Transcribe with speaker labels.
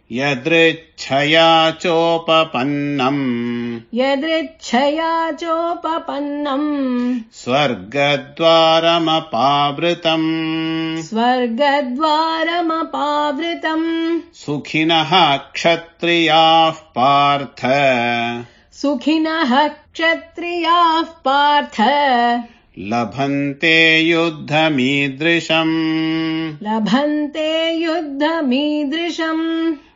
Speaker 1: यदृच्छया चोपपन्नम्
Speaker 2: स्वर्गद्वारमपावृतम्
Speaker 1: सुखिनः क्षत्रियाः पार्थ लभन्ते युद्धमीदृशम्